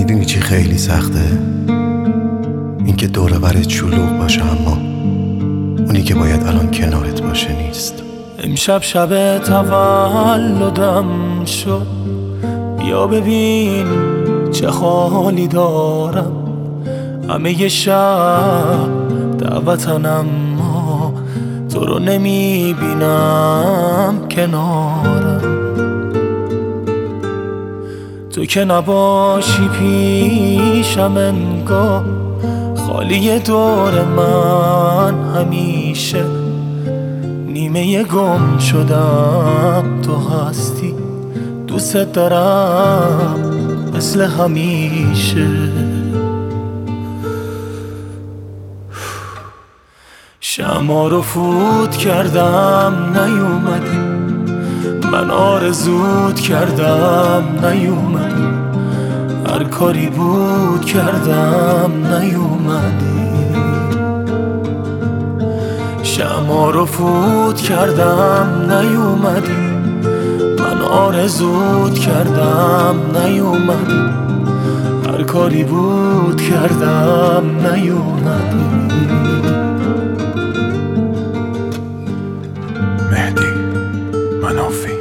میدونی چی خیلی سخته؟ اینکه دور و برت شلوغ باشه اما اونی که باید الان کنارت باشه نیست. امشب شب تولدم شد، بیا ببین چه حالی دارم. همه شب دعوتن اما تو رو نمیبینم کنارم. تو که نباشی پیشم انگار خالی دور من همیشه. نیمه گم شدم تو هستی، دوست دارم مثل همیشه. شمع رو فوت کردم نیومدی، من آرزوت کردم نیومدی، هر کاری بود کردم نیومدی. شمع رو فوت کردم نیومدی، من آرزوت کردم نیومدی، هر کاری بود کردم نیومدی. مهدی منافی